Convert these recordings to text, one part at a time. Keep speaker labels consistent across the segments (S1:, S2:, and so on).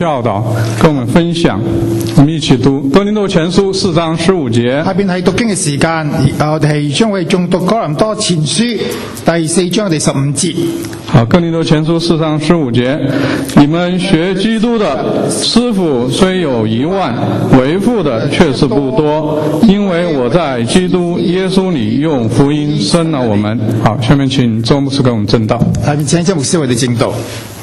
S1: 教導，跟我們分享，我們一起讀哥林多前書4章15節。
S2: 下邊係讀經嘅時間，我哋係將會誦讀哥林多前書第4章第15節。
S1: 好，哥林多前書4章15節，你們學基督的師傅雖有1萬，為父的卻是不多，因為我在基督耶穌裏用福音生了我們。好，下面請周牧師給我們證道。
S2: 下面請周牧師為你證道。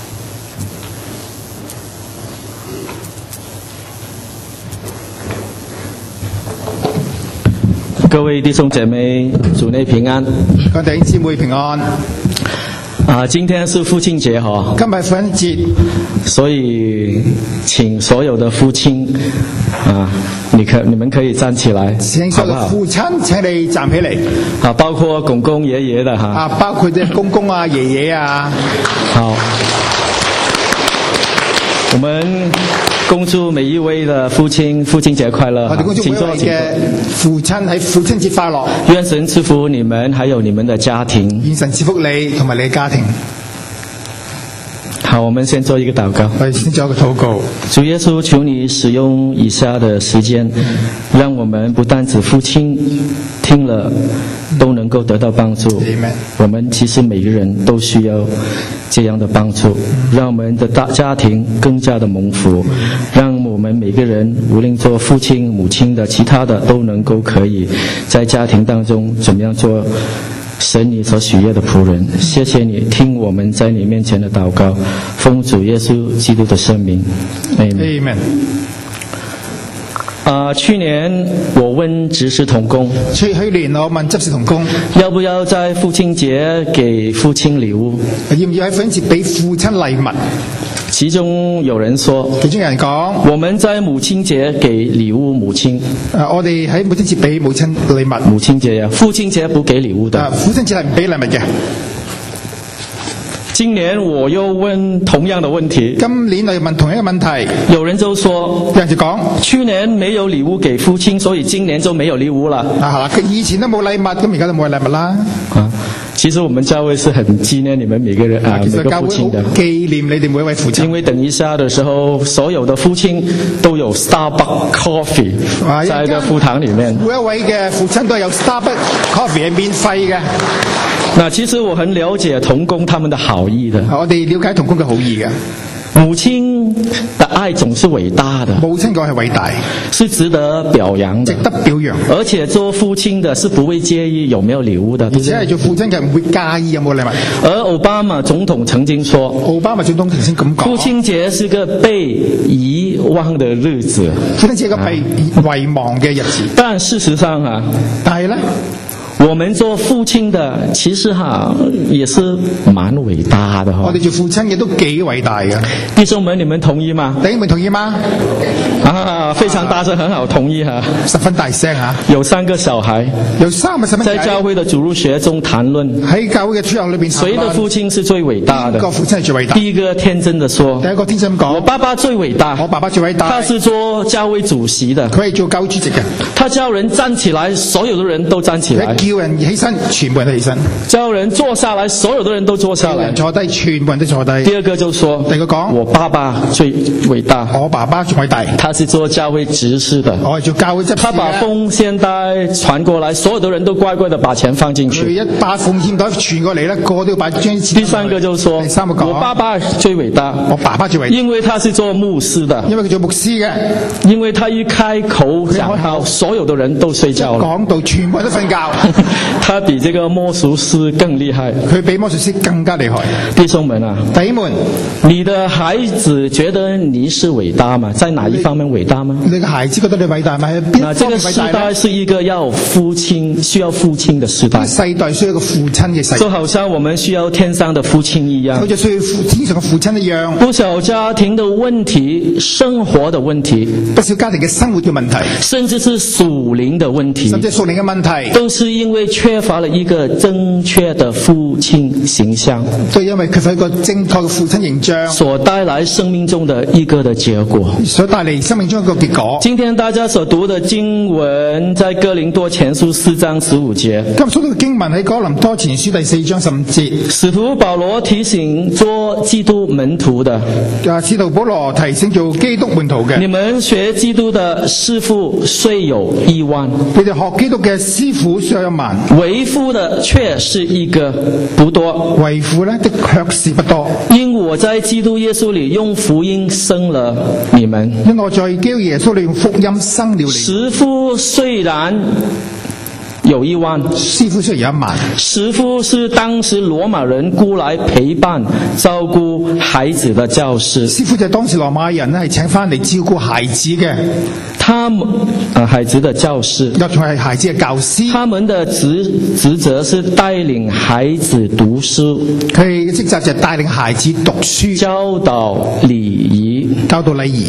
S3: 各位弟兄姐妹，主內平安。
S2: 各位弟兄姊妹平安。
S3: 今天是父親節哈，
S2: 今日父親節，
S3: 所以請所有的父親你們可以站起來，
S2: 請所有的父親請你站起嚟。
S3: 包括公公爺爺的哈。
S2: 包括啲公公啊、爺爺啊。
S3: 好，我們恭祝每一位的父親節快樂。
S2: 我哋恭祝每一位嘅父親喺父親節快樂。
S3: 願神賜福你們，還有你們的家庭。
S2: 願神賜福你同埋你嘅家庭。
S3: 好，我們先做一個禱告。
S2: 我哋先做一個禱告。
S3: 主耶穌，求你使用以下的時間，讓我們不單止父親聽了都能夠得到幫助。我們其實每個人都需要這樣的幫助，讓我們的大家庭更加的蒙福，讓我們每個人無論做父親母親的其他的都能夠可以在家庭當中怎麼樣做神你所許願的僕人。謝謝你聽我們在你面前的禱告，奉主耶穌基督的聖名 Amen。去年我問執事同工，
S2: 去年我問執事同工，
S3: 要不要在父親節給父親禮物？
S2: 要唔要喺父親節俾父親禮物？
S3: 其中有人說，
S2: 其中有人講，
S3: 我們在母親節給禮物母親。
S2: 我哋喺母親節俾母親禮物。
S3: 母親節呀，父親節不給禮物的。
S2: 父親節係唔俾禮物嘅。
S3: 今年我又問同樣的問題。
S2: 今年我又問同一個問題。
S3: 有人就說，
S2: 有人就講，
S3: 去年沒有禮物給父親，所以今年就沒有禮物了。
S2: 佢以前都冇禮物，咁而家就冇禮物啦。
S3: 其實我們教會是很紀念你們每個人每個父親的，
S2: 紀念你哋每一位父親。
S3: 因為等一下的時候，所有的父親都有 Starbucks Coffee 在這課堂裡面。
S2: 每一位嘅父親都有 Starbucks Coffee 係免費嘅。
S3: 那其實我很了解同工他們的好意的。
S2: 我哋了解同工嘅好意嘅。
S3: 母親的愛總是偉大的，
S2: 母親嘅愛係偉大，
S3: 是值得表揚的，
S2: 值得表揚。
S3: 而且做父親的是不會介意有沒有禮物的，
S2: 而且係做父親嘅唔會介意有冇禮物。
S3: 而奧巴馬總統曾經說，
S2: 奧巴馬總統曾經咁講，
S3: 父親節是個被遺忘的日子，
S2: 父親節係個被遺忘嘅日子。
S3: 但事實上
S2: 但係呢，
S3: 我們做父親的其實也是蠻偉大的。
S2: 我哋做父親嘅都幾偉大嘅。
S3: 弟兄們，你們同意嗎？
S2: 弟兄們同意嗎？
S3: 非常大聲，很好，同意
S2: 十分大聲
S3: 有3個小孩，
S2: 有3個細蚊仔，
S3: 在教會的主日學中談論，
S2: 喺教會嘅主日裏邊，
S3: 誰的父親是最偉大的？
S2: 邊個父親係最偉大？
S3: 第一個天真的說，
S2: 第一個天真講，
S3: 我爸爸最偉大，
S2: 我爸爸最偉大，
S3: 他是做教會主席的，
S2: 佢係做教會主席嘅，
S3: 他叫人站起來，所有的人都站起來，
S2: 叫人起身，全部人都起身，
S3: 叫人坐下來，所有的人都坐下來，
S2: 坐低，全部人都坐低。
S3: 第二個就說，
S2: 第二個講，
S3: 我爸爸最偉大，
S2: 我爸爸最偉大，
S3: 他是做教會執事的，
S2: 我係做教會執事嘅，
S3: 他把奉獻袋傳過來，所有的人都乖乖地把錢放進去，
S2: 佢一把奉獻袋傳過嚟咧，個個都要把張錢。
S3: 第3個就說，
S2: 第3個講，
S3: 我爸爸最偉大，
S2: 我爸爸最偉大，
S3: 因為他是做牧師的，
S2: 因為佢做牧師嘅，
S3: 因為他一開口講到，所有的人都睡覺了，
S2: 講到全部人都瞓覺，
S3: 他比這個魔術師更厲害，
S2: 佢比魔術師更加厲害。
S3: 弟兄們
S2: 弟兄們，
S3: 你的孩子覺得你是偉大嗎？在哪一方面偉大嗎？
S2: 你個孩子覺得你偉大嗎？
S3: 那這個時代是一個需要父親的時代，
S2: 世代需要一個父親嘅世代，
S3: 就好像我們需要天上的父親一樣，
S2: 好似需要天上嘅父親一樣。
S3: 不少家庭的問題，生活的問題，
S2: 不少家庭嘅生活嘅問題，
S3: 甚至是屬靈的問題，
S2: 甚至屬靈嘅問題，
S3: 都是因因为缺乏了一个正确的父亲形象，
S2: 都因為缺乏一個正確嘅父親形象，
S3: 所帶來生命中的一個的結果。
S2: 所帶嚟生命中一個結果。
S3: 今天大家所讀的經文在哥林多前書4章15節。
S2: 今日所讀嘅經文喺哥林多前書第4章15節。
S3: 使徒保羅提醒做基督門徒的，
S2: 使徒保羅提醒做基督門徒嘅，
S3: 你們學基督的師傅雖有1萬，
S2: 你哋學基督嘅師傅雖有1萬，
S3: 為父的卻是一個不多，
S2: 為父呢的卻是不多。
S3: 因我在基督耶穌裏用福音生了你們，
S2: 因我在基督耶穌裏用福音生了你們。
S3: 師傅雖然有1萬，
S2: 師傅雖然有1萬，
S3: 師傅是當時羅馬人雇來陪伴照顧孩子的教師。
S2: 師傅就係當時羅馬人係請翻嚟照顧孩子嘅，
S3: 他們孩子的教師，
S2: 又仲係孩子嘅教師。
S3: 他們的職責是帶領孩子讀書，
S2: 佢嘅職責就係帶領孩子讀書，
S3: 教導禮儀，
S2: 教導禮儀。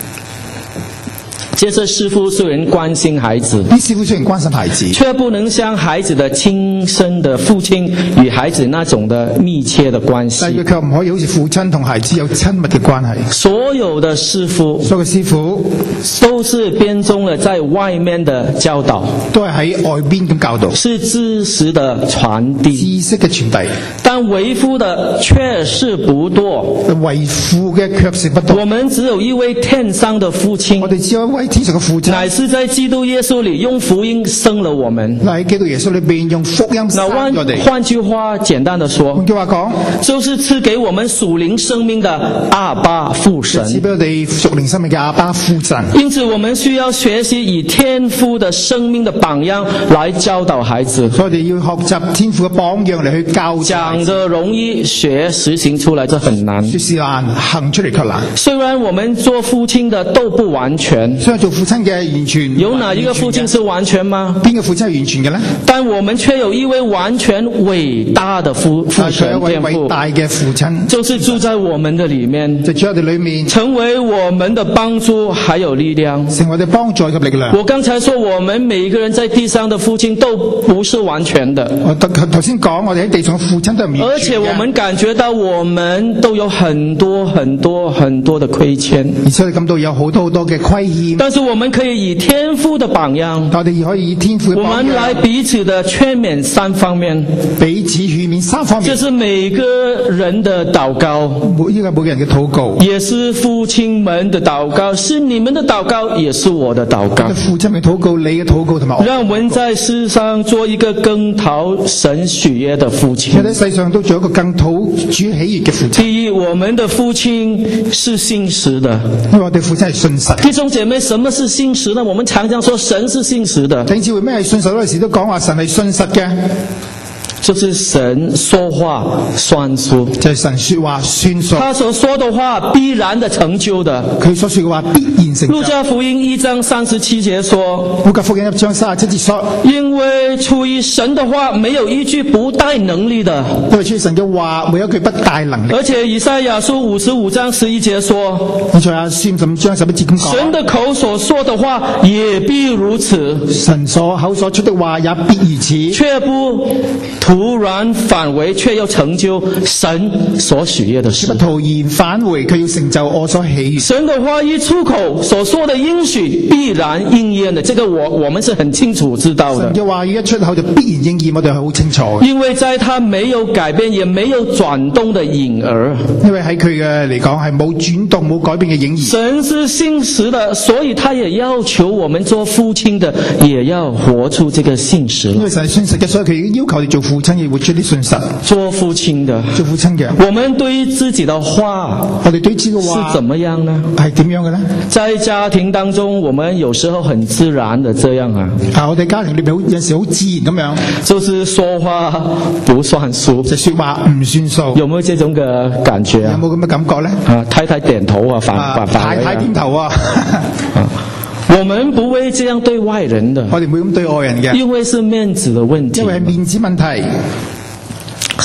S3: 這些師傅雖然關心孩子，
S2: 啲師傅雖然關心孩子，
S3: 卻不能像孩子的親生的父親與孩子那種的密切的關係。
S2: 但係佢卻唔可以好似父親同孩子有親密嘅關係。
S3: 所有的師傅，
S2: 所有嘅師傅
S3: 都是編中了在外面的教導，
S2: 都係喺外邊咁教導，
S3: 是知識的傳遞，
S2: 知識嘅傳遞。
S3: 但為父的卻是不多，
S2: 為父嘅卻是不多。
S3: 我們只有一位天上的父親，
S2: 我哋只有一位天上嘅父親，
S3: 乃是在基督耶穌裏用福音生了我們。
S2: 喺基督耶穌裏邊用福音生我哋。
S3: 換句話，簡單的說，
S2: 換句話講，
S3: 就是賜給我們屬靈生命的阿爸父神。
S2: 賜俾我哋屬靈生命嘅阿爸父神。
S3: 因此，我們需要學習以天父的生命的榜樣來教導孩子。
S2: 所以我哋要學習天父嘅榜樣嚟去教。
S3: 講得容易，學實行出來就很難。
S2: 說是難，行出嚟卻難。
S3: 雖然我們做父親的都不完全，
S2: 雖然做父親嘅完全
S3: 有哪一個父親是完全嗎？
S2: 邊個父親係完全嘅呢？
S3: 但我們卻有一位完全偉大的父神
S2: 一位偉大嘅父親，
S3: 就是住在我們的裡面，
S2: 就住喺我哋裡面，
S3: 成為我們的幫助還有力量，
S2: 成為我哋幫助及力量。
S3: 我剛才說，我們每一個人在地上的父親都不是完全的。
S2: 我頭先講，我哋喺地上嘅父親都係唔完全嘅。
S3: 而且我們感覺到我們都有很多的虧欠，
S2: 而且我哋感到有好多嘅虧欠。
S3: 但是我們可以以天父的榜樣，
S2: 我哋可以以天父嘅榜樣，
S3: 我們來彼此的勸勉3方面，
S2: 彼此勸勉3方面。
S3: 這是每個人的禱告，
S2: 每個人嘅禱告，
S3: 也是父親們的禱告，是你們的禱告，也是我的禱告。
S2: 父親嘅禱告，你嘅禱告同埋我。
S3: 讓我們在世上做一個更討神喜悅的父親。
S2: 喺世上都做一個更討主喜悅嘅父親。
S3: 第一，我們的父親是信實的。
S2: 因為我哋父親係信實。
S3: 弟兄姐妹，什麼是信實呢？我們常常說神是信實的。
S2: 弟兄姊妹，咩係信實？嗰陣時都講話神係信實嘅。
S3: 就是神說話算數，
S2: 就係神說話算數。
S3: 他所說的話必然的成就的。
S2: 佢所說嘅話必然成就。
S3: 路加福音1章37節說，
S2: 路加福音1章37節說，
S3: 因為出於神的話，沒有一句不帶能力的。
S2: 因為出於神嘅話，沒有一句不帶能力。
S3: 而且以賽亞書55章11節說，
S2: 以賽亞書55章11節咁講，
S3: 神的口所說的話也必如此。
S2: 神所口所出的話也必如此，
S3: 卻不突然返回，卻要成就神所喜悅的事。
S2: 不突然返回，佢要成就我所喜悅。
S3: 神的話一出口，所說的應許必然應驗的，這個我們是很清楚知道的。
S2: 神嘅話語一出口就必然應驗，我哋係好清楚。
S3: 因為在他沒有改變也沒有轉動的影兒，
S2: 因為喺佢嘅嚟講係冇轉動冇改變嘅影兒。
S3: 神是信實的，所以他也要求我們做父親的也要活出這個信實。
S2: 因為神係信實嘅，所以佢要求你做父親要活出啲信實。
S3: 做父親的，
S2: 做父親嘅，
S3: 我們對於自己的話，
S2: 我哋對自己嘅話
S3: 是怎麼樣呢？
S2: 係點樣嘅呢？
S3: 在家庭當中，我們有時候很自然的這樣啊。
S2: 我哋家庭裏面有時好自然咁樣，
S3: 就是說話不算數，
S2: 就說話唔算數。
S3: 有冇這種嘅感覺啊？
S2: 有冇咁嘅感覺呢？
S3: 太太點頭啊，
S2: 太太點頭啊。
S3: 我們不會這樣對外人的，
S2: 我哋唔會咁對外人嘅，
S3: 因為是面子的問題，
S2: 因為係面子問題。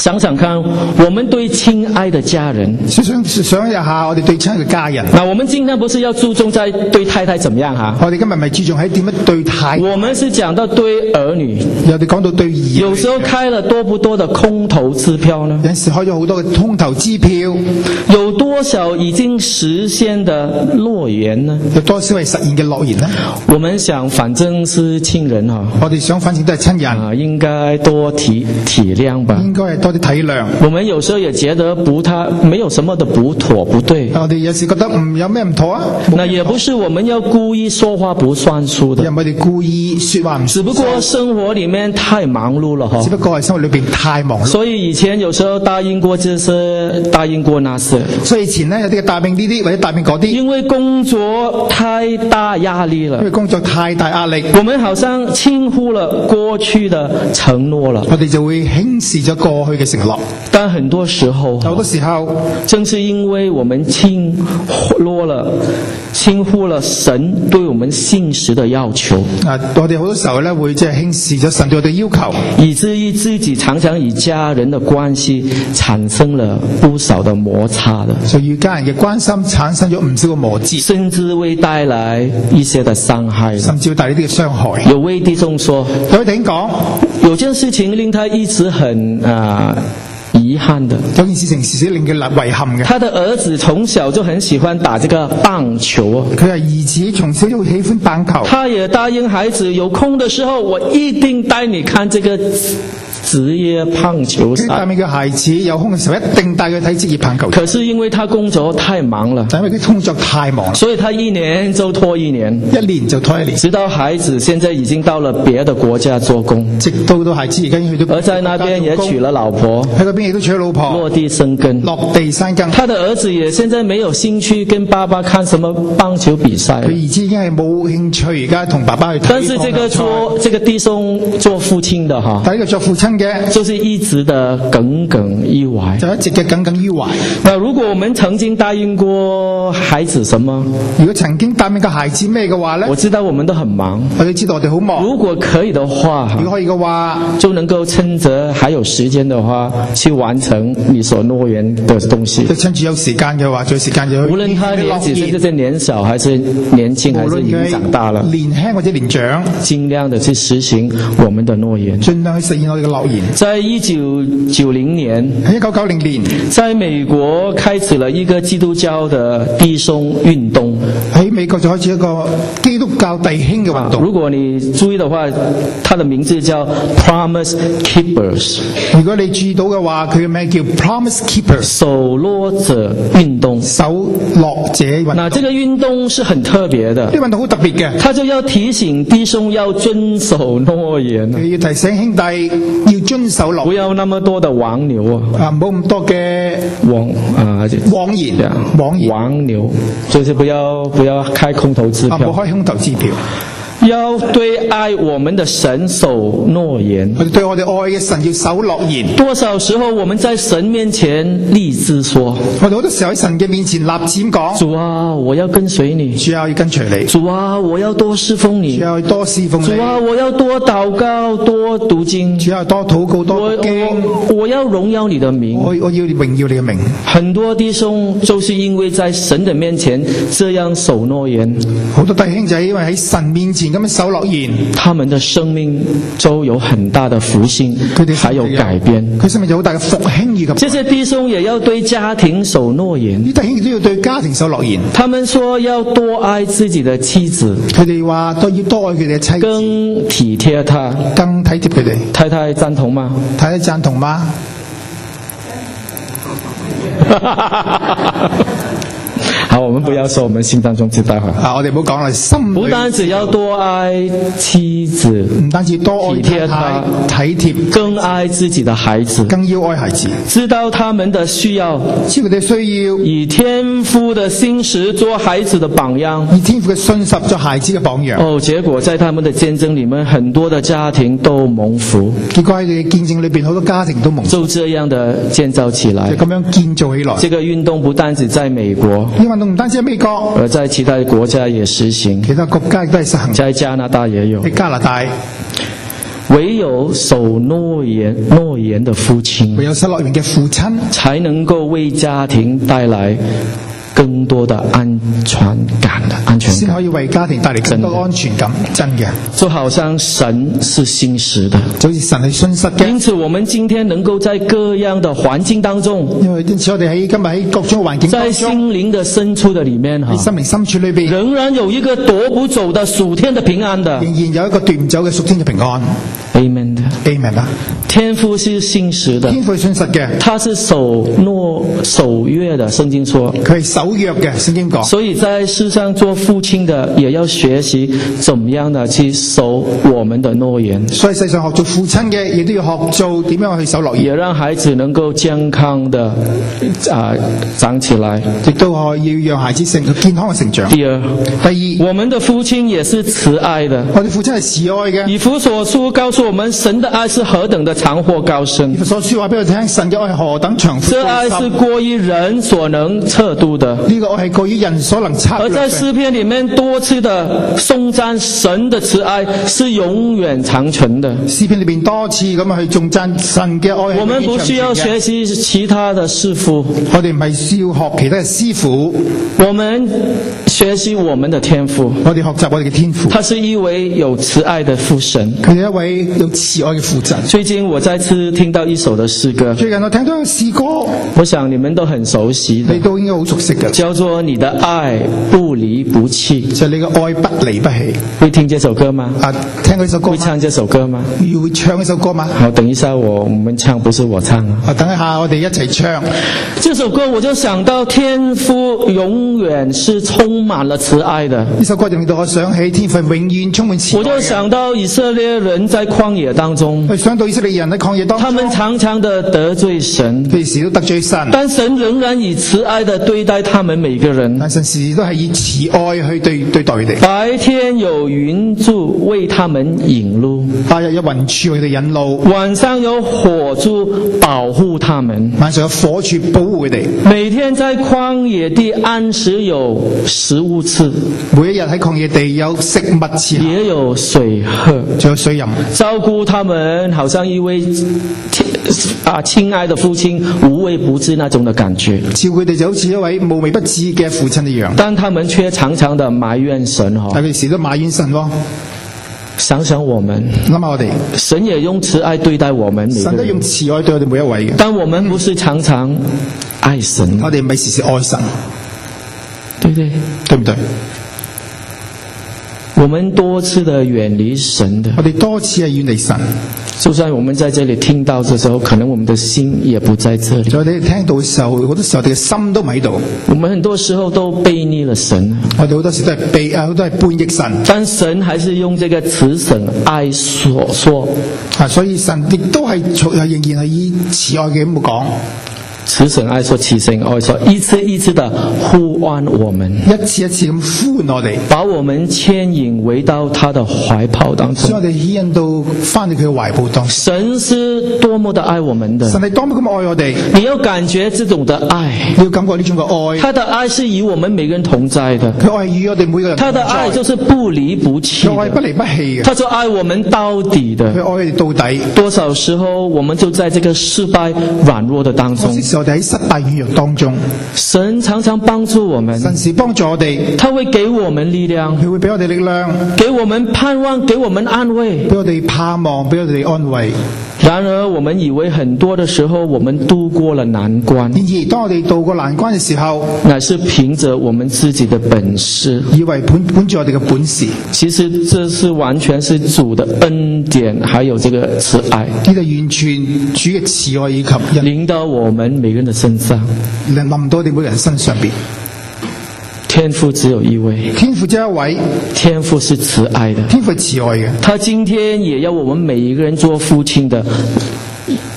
S3: 想想看，我們對親愛的家人，
S2: 想一下我哋對親嘅家人。
S3: 那我們今天不是要注重在對太太怎麼樣哈？
S2: 我哋今日咪注重喺點樣對太太。
S3: 我們是講到對兒女，
S2: 我哋講到對兒女。
S3: 有時候開了多不多的空頭支票呢？
S2: 有陣時開咗好多嘅空頭支票。
S3: 有多少已經實現的諾言呢？
S2: 有多少係實現嘅諾言呢？
S3: 我們想反正是親人哈，
S2: 我哋想反正都係親人
S3: 啊，應該多體諒吧。
S2: 應該係多啲體諒。
S3: 我們有時候也覺得沒有什麼的不妥不對。
S2: 我哋有時覺得有咩唔妥啊？
S3: 那也不是我們要故意說話不算數的。
S2: 又唔係我哋故意說話唔算數。
S3: 只不過生活裡面太忙碌了哈。
S2: 只不過係生活裏邊太忙碌。
S3: 所以以前有時候答應過這些，答應過那些。
S2: 所以以前呢有啲嘅答應呢啲或者答應嗰啲。
S3: 因為工作太大壓力了。
S2: 因為工作太大壓力。
S3: 我們好像輕忽了過去的承諾了。
S2: 我哋就會輕視咗過去嘅承諾。
S3: 但很多時候，正是因為我們輕忽了神對我們信實的要求。
S2: 啊，我哋好多時候咧會即係輕視咗神對我哋要求，
S3: 以至於自己常常與家人的關係產生了不少的摩擦的。
S2: 所以與家人嘅關係產生咗唔少嘅磨折，
S3: 甚至會帶來一些的傷害。
S2: 甚至會帶來呢啲嘅傷害。
S3: 有位弟兄說，
S2: 有位弟兄講，
S3: 有件事情令他一直很遺憾的，
S2: 有件事情時時令佢遺憾嘅。
S3: 他的兒子從小就很喜歡打這個棒球，
S2: 佢係兒子從小就好喜歡棒球。
S3: 他也答應孩子有空的時候，我一定帶你看這個職業棒球賽。
S2: 帶俾個孩子有空嘅時候，一定帶佢睇職業棒球。
S3: 可是因為他工作太忙了，
S2: 因為佢工作太忙，
S3: 所以他一年就拖一年，
S2: 一年就拖一年，
S3: 直到孩子現在已經到了別的國家做工，
S2: 直到孩子而家去到，
S3: 而在那邊也娶了老婆，
S2: 喺嗰邊亦都娶咗老婆，
S3: 落地生根。他的兒子也現在沒有興趣跟爸爸看什麼棒球比賽。
S2: 佢兒子已經係冇興趣，而家同爸爸去睇。
S3: 但是這個弟兄做父親的哈，
S2: 但係呢個做父親嘅，
S3: 就是一直的耿耿於懷，
S2: 就一直嘅耿耿於懷。
S3: 那如果我們曾經答應過孩子什麼？
S2: 如果曾經答應個孩子咩嘅話呢？
S3: 我知道我們都很忙，
S2: 我哋知道我哋好忙。
S3: 如果可以的話，
S2: 如果可以嘅話，
S3: 就能夠趁着還有時間的話，去完成你所諾言的東西。
S2: 就趁住有時間嘅話，最有時間就去。
S3: 無論他年紀是年小還是年輕，還是已經長大了，
S2: 年輕或者年長，
S3: 盡量的去實行我們的諾言，
S2: 盡量去實現我哋嘅諾言。
S3: 在1990年，
S2: 喺1990年，
S3: 在美國開始了一個基督教的弟兄運動。
S2: 喺美國就開始一個基督教弟兄嘅運動。
S3: 如果你注意的話，它的名字叫 Promise Keepers。
S2: 如果你注意到嘅話，佢嘅名叫 Promise Keepers。
S3: 守諾者運動。
S2: 守諾者運動。
S3: 那這個運動是很特別的。
S2: 呢個運動好特別嘅。
S3: 他就要提醒弟兄要遵守諾言。
S2: 佢要提醒兄弟要遵守諾言。
S3: 不要那麼多的黃牛啊！
S2: 唔好咁多嘅謊言，
S3: 就是不要開空頭支票。
S2: 唔好開空頭支票。
S3: 要對愛我們的神守諾言。
S2: 對我哋愛嘅神要守諾言。
S3: 多少時候我們在神面前立志說，
S2: 我哋好多時候喺神嘅面前立志講：
S3: 主啊，我要跟隨你。
S2: 主啊，要跟隨你。
S3: 主啊，我要多侍奉你。
S2: 主啊，多侍奉你。
S3: 主啊，我要多禱告，多讀經。
S2: 主啊，多禱告，多讀經。
S3: 我要榮耀你的名。
S2: 我要榮耀你嘅名。
S3: 很多弟兄就是因為在神的面前這樣守諾言。
S2: 好多弟兄就係因為喺神面前咁樣守諾言，
S3: 他們的生命就有很大的復興，還有改變。
S2: 佢生命有好大嘅復興與改變。
S3: 這些弟兄也要對家庭守諾言。
S2: 啲弟兄亦都要對家庭守諾言。
S3: 他們說要多愛自己的妻子，
S2: 佢哋話都要多愛佢哋嘅妻子，
S3: 更體貼他，
S2: 更體貼佢哋。
S3: 太太贊同嗎？
S2: 太太贊同嗎？
S3: 好，我們不要說我們心當中知道哈。
S2: 我哋唔好講啦，心
S3: 不單只要多愛妻子，
S2: 唔單止多愛太太，體貼，
S3: 更愛自己的孩子，
S2: 更要愛孩子，
S3: 知道他們的需要，
S2: 知道佢哋需要，
S3: 以天父的信實做孩子的榜樣，
S2: 以天父嘅信實做孩子嘅榜樣。
S3: 結果在他們的見證裏面，很多的家庭都蒙福。
S2: 結果喺佢哋見證裏邊，好多家庭都蒙福。
S3: 就這樣的建造起來，
S2: 就咁樣建造起來。
S3: 這個運動不單止在美國，
S2: 唔單止喺美國，
S3: 而在其他國家也實行。
S2: 其他國家亦都係實行。
S3: 在加拿大也有。
S2: 喺加拿大，
S3: 唯有守诺言的父亲，
S2: 唯有守諾言嘅父親，
S3: 才能夠為家庭帶來更多的安全感，
S2: 先可以為家庭帶嚟更多安全感。真嘅，
S3: 就好像神是信實的，
S2: 就好似神係信實嘅。
S3: 因此我們今天能夠在各樣的環境當中，
S2: 因此我哋今日喺各種環境當中，
S3: 在心靈的深處的裡面，
S2: 喺心靈深處裏邊，
S3: 仍然有一個奪不走的屬天的平安的，
S2: 仍然有一個奪唔走嘅屬天嘅平安。
S3: Amen 的
S2: Amen 啊！
S3: 天父是信實的，
S2: 天父係信實嘅，
S3: 他是守約的，聖經說
S2: 佢係守約嘅，聖經講。
S3: 所以在世上做父親的也要學習怎麼樣的去守我們的諾言，
S2: 所以世上學做父親嘅亦都要學做點樣去守諾言，
S3: 也讓孩子能夠健康的長起來，
S2: 亦都要讓孩子健康嘅成長。
S3: 第二，我們的父親也是慈愛的，
S2: 我哋父親係慈愛嘅。
S3: 以弗所書告訴我們，神的愛是何等的長闊高深。
S2: 以弗所書話俾我聽，神嘅愛係何等長闊高深。
S3: 這愛是過於人所能測度的。
S2: 呢個愛係過於人所能測度。
S3: 而在詩篇裡面多次的頌讚神的慈愛是永遠長存的。
S2: 詩篇裡面多次咁去頌讚神嘅愛。
S3: 我們不需要學習其他的師傅，
S2: 我哋唔係需要學其他嘅師傅，
S3: 我們學習我們的天父。
S2: 我哋學習我哋嘅天父。
S3: 他是一位有慈愛的父神，
S2: 佢係一位有慈愛嘅父神。
S3: 最近我再次聽到一首的詩歌，
S2: 最近我聽到個詩歌，
S3: 我想你們都很熟悉的，
S2: 你都應該好熟悉嘅，
S3: 叫做你的愛不離不棄，
S2: 就係你嘅愛不離不棄。
S3: 會聽這首歌嗎？
S2: 聽過呢首歌嗎？
S3: 會唱這首歌嗎？
S2: 會唱呢首歌嗎？
S3: 好，等一下我們唱，不是我唱啊。
S2: 等一下我哋一齊唱
S3: 這首歌，我就想到天父永遠是充滿了慈愛的。
S2: 呢首歌就令到我想起天父永遠充滿慈愛。
S3: 我就想到以色列人在曠野當中，
S2: 想到以色列人喺曠野當中，
S3: 他們常常的得罪神，
S2: 佢時都得罪神，
S3: 但神仍然以慈愛的對待他們每個人。
S2: 但神時都係以慈愛去對待佢哋。
S3: 白天有雲柱為他們引路，
S2: 白日有雲柱為佢哋引路，
S3: 晚上有火柱保護他們，
S2: 晚上有火柱保護佢哋。
S3: 每天在曠野地安時有食物吃，
S2: 每一日喺曠野地有食物吃，
S3: 也有水喝，
S2: 仲有水飲，
S3: 照顧他們好像一位親愛的父親，無微不至那種的感覺。
S2: 照佢哋就好似一位無微不至嘅父親一樣，
S3: 但他們卻常常的埋怨神
S2: 但佢時都埋怨神喎。
S3: 想想我們，
S2: 諗下我哋，
S3: 神也用慈愛對待我們每個人，
S2: 神都用慈愛對我哋每一位嘅。
S3: 但我們不是常常愛神，
S2: 我哋唔係時時愛神，
S3: 對不對？
S2: 對唔對？
S3: 我們多次的遠離神的，
S2: 我哋多次係遠離神。
S3: 就算我們在這裡聽到的時候，可能我們的心也不在這裡。
S2: 我哋聽到嘅時候，好多時候我哋嘅心都唔喺度。
S3: 我們很多時候都背逆了神，
S2: 我哋好多時都係叛逆神。
S3: 但神還是用這個慈神愛所說，
S2: 所以神亦都係仍然係以慈愛嘅咁講。
S3: 慈神愛說，慈神愛說，一次一次的呼喚我們，
S2: 一次一次咁呼喚我哋，
S3: 把我們牽引回到他的懷抱當中。
S2: 所以我哋牽引到翻到佢嘅懷抱當中。
S3: 神是多麼的愛我們的，
S2: 神係多麼咁愛我哋。
S3: 你要感覺這種的愛，
S2: 你要感覺呢種嘅愛。他
S3: 的愛是與我們每個人同在的，
S2: 佢愛與我哋每個人同在。
S3: 他的愛就是不離不棄，
S2: 佢愛不離不棄嘅。
S3: 他就愛我們到底的，
S2: 佢愛我哋到底。
S3: 多少時候我們就在這個失敗軟弱的當中。
S2: 我哋喺失敗軟弱當中，
S3: 神常常幫助我們，
S2: 神是幫助我哋，
S3: 他會給我們力量，
S2: 佢會俾我哋力量，
S3: 給我們盼望，給我們安慰，
S2: 俾我哋盼望，俾我哋安慰。
S3: 然而我們以為很多的時候我們度過了難關，
S2: 然而當我哋渡過難關嘅時候，
S3: 乃是憑着我們自己的本事，
S2: 以為本住我哋嘅本事。
S3: 其實這是完全是主的恩典，還有這個慈愛，
S2: 呢個完全主嘅慈愛以及
S3: 臨到我們每個人的身上，
S2: 臨到我哋每個人身上邊。
S3: 天父只有一位，
S2: 天父只有一位，
S3: 天父是慈愛的，
S2: 天父係慈愛嘅。
S3: 他今天也要我們每一個人做父親的，用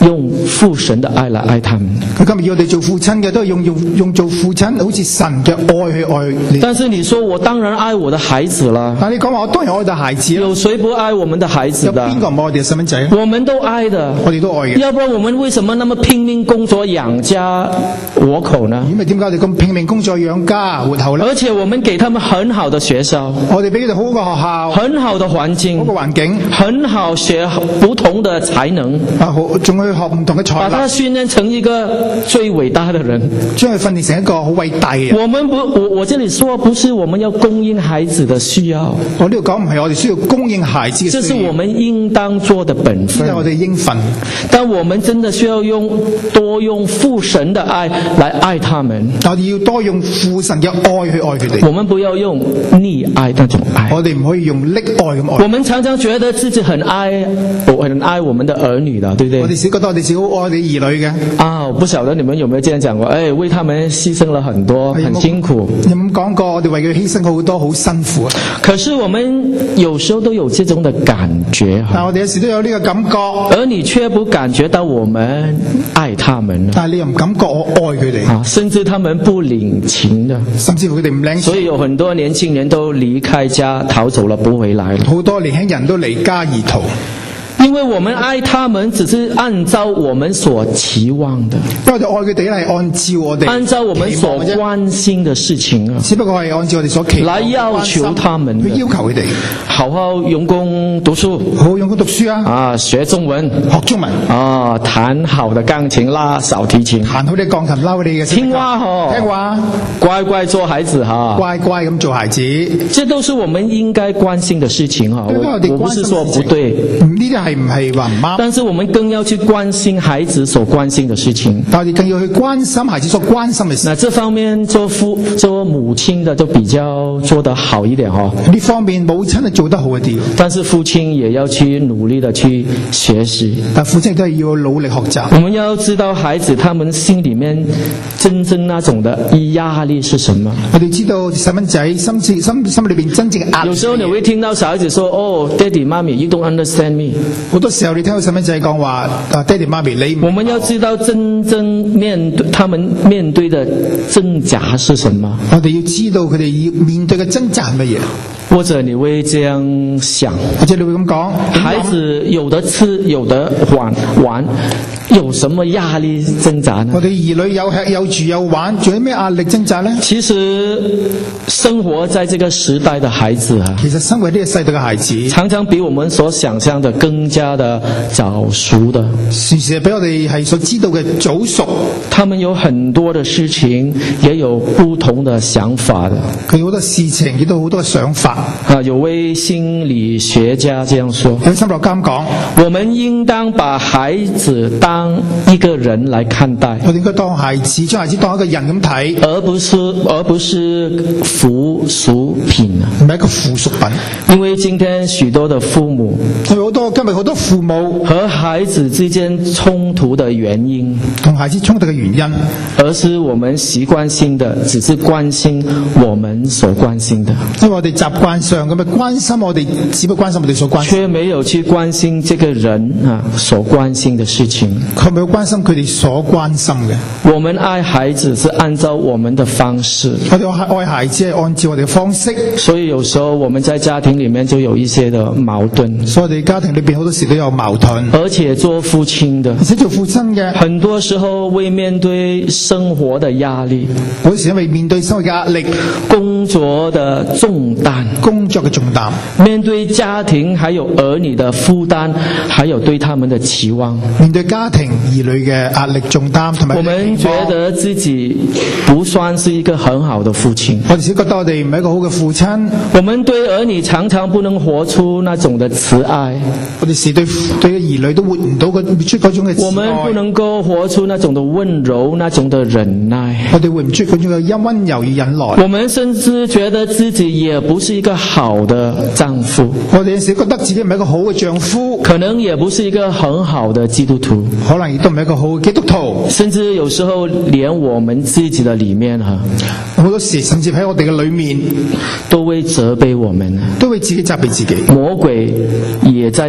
S3: 父神的愛來愛他們。
S2: 佢今日要我哋做父親嘅，都係用做父親，好似神嘅愛去愛你。
S3: 但是你說我當然愛我的孩子啦。
S2: 但你講話我當然愛我的孩子啦。
S3: 有誰不愛我們的孩子的？
S2: 有邊個唔愛我哋嘅細蚊仔？
S3: 我們都愛的，
S2: 我哋都愛嘅。
S3: 要不然我們為什麼那麼拼命工作養家活口呢？
S2: 因為點解我哋咁拼命工作養家活口呢？
S3: 而且我們給他們很好的學校，
S2: 我哋俾佢哋好好嘅學校，
S3: 很好的環境，
S2: 好嘅環境，
S3: 很好學不同的才能，
S2: 仲去學唔同嘅才能，
S3: 把他訓練成一個最偉大的人，
S2: 將佢訓練成一個好偉大嘅人。
S3: 我這裡說不是我們要供應孩子的需要，
S2: 我呢度講唔係我哋需要供應孩子嘅需要，
S3: 這是我們應當做的本分，
S2: 呢係我哋應份。
S3: 但我們真的需要多用父神的愛來愛他們，
S2: 我哋要多用父神嘅愛去愛佢哋。
S3: 我們不要用溺愛那種愛，
S2: 我哋唔可以用溺愛咁愛。
S3: 我們常常覺得自己很愛我們的兒女的，對不對？
S2: 我哋自己覺得我哋自己好愛我哋兒女嘅。
S3: 啊，我不曉得你們有沒有這樣講過？為他們犧牲了很多，很辛苦。
S2: 有冇講過我哋為佢犧牲好多，好辛苦啊？
S3: 可是我們有時候都有這種的感覺，
S2: 但我哋有時都有呢個感覺，
S3: 而你卻不感覺到我們愛他們，
S2: 但係你又唔感覺我愛佢哋，
S3: 甚至他們不領情的，
S2: 甚至乎佢哋唔領情。
S3: 所以有很多年輕人都離開家逃走了，不回來了。
S2: 好多年輕人都離家而逃。
S3: 因為我們愛他們只是按照我們所期望的，
S2: 因為我哋愛佢哋係按照我哋
S3: 按照我們所關心的事情啊，
S2: 只不過係按照我哋所期望
S3: 來要求他們，
S2: 去要求佢哋
S3: 好好用功讀書，
S2: 好好用功讀書啊，
S3: 學中文，
S2: 學中文
S3: 啊，彈好的鋼琴，拉小提琴，
S2: 彈好啲鋼琴，拉你嘅
S3: 聽話
S2: 聽話，
S3: 乖乖做孩子哈，
S2: 乖乖咁做孩子，
S3: 這都是我們應該關心的事情哈。我不是說不對，
S2: 呢啲係唔係話唔啱？
S3: 但是我們更要去關心孩子所關心的事情。
S2: 但我哋更要去關心孩子所關心嘅事。
S3: 那這方面做母親的就比較做得好一點哈。
S2: 呢方面母親係做得好一啲，
S3: 但是父親也要去努力的去學習。
S2: 但父親都係要努力學習。
S3: 我們要知道孩子他們心裏面真正那種的壓力是什麼。
S2: 我哋知道細蚊仔心裏邊真正嘅壓力。
S3: 有時候你會聽到小孩子說：哦，爹哋媽咪 ，you don't understand me。
S2: 好多時候你聽到細蚊仔講話，爹哋媽咪你。
S3: 我們要知道真正他們面對的掙扎是什麼。
S2: 我哋要知道佢哋要面對嘅掙扎係乜嘢。
S3: 或者你會這樣想，
S2: 或者你會咁講，
S3: 孩子有得吃有得玩，有什麼壓力掙扎呢？
S2: 我哋兒女有吃有住有玩，仲有咩壓力掙扎呢？
S3: 其實生活在這個時代的孩子啊，
S2: 其實生活呢個世代嘅孩子，
S3: 常常比我們所想象的更加的早熟的，
S2: 時時比我哋係所知道嘅早熟。
S3: 他們有很多的事情，也有不同的想法的。
S2: 佢好多事情，亦都好多嘅想法。
S3: 有位心理學家這樣說：
S2: 有心理學家講，我
S3: 們應當把孩子當一個人來看待。
S2: 我哋應該當孩子，將孩子當一個人咁睇，
S3: 而不是附屬品啊，
S2: 唔係一個附屬品。
S3: 因為今天許多的父母，
S2: 今日好多父母
S3: 和孩子之間衝突的原因，
S2: 同孩子衝突嘅原因，
S3: 而是我們習慣性的只是關心我們所關心的，
S2: 因為我哋習慣上咁嘅關心我哋，只不過關心我哋所關心，
S3: 卻沒有去關心這個人所關心的事情。
S2: 佢冇關心佢哋所關心嘅。
S3: 我們愛孩子是按照我們的方式，
S2: 我哋愛孩子係按照我哋嘅方式，
S3: 所以有時候我們在家庭裏面就有一些的矛盾。
S2: 所以我哋家庭裏邊好多時都有矛盾，
S3: 而且做父親的，
S2: 而且做父親嘅，
S3: 很多時候會面對生活的壓力，
S2: 好多時因為面對生活嘅壓力、
S3: 工作的重擔、
S2: 面
S3: 對家庭還有兒女的負擔，還有對他們的期望，
S2: 面對家庭兒女嘅壓力重擔同埋。
S3: 我們覺得自己不算是一個很好的父親，
S2: 我哋只覺得我哋唔係一個好嘅父親。
S3: 我們對兒女常常不能活出那種的慈愛，
S2: 我哋時對兒女都活唔到活出嗰種嘅慈愛。
S3: 我們不能夠活出那種的溫柔，那種的忍耐。
S2: 我哋活唔出嗰種嘅溫柔與忍耐。
S3: 我們甚至覺得自己也不是一個好的丈夫。
S2: 我哋有時覺得自己唔係一個好嘅丈夫，
S3: 可能也不是一個很好的基督徒，
S2: 可能亦都唔係一個好嘅基督徒。
S3: 甚至有時候連我們自己的裏面
S2: 好多時甚至喺我哋嘅裏面都會責備我們，都會自己責備自己。
S3: 魔鬼也在神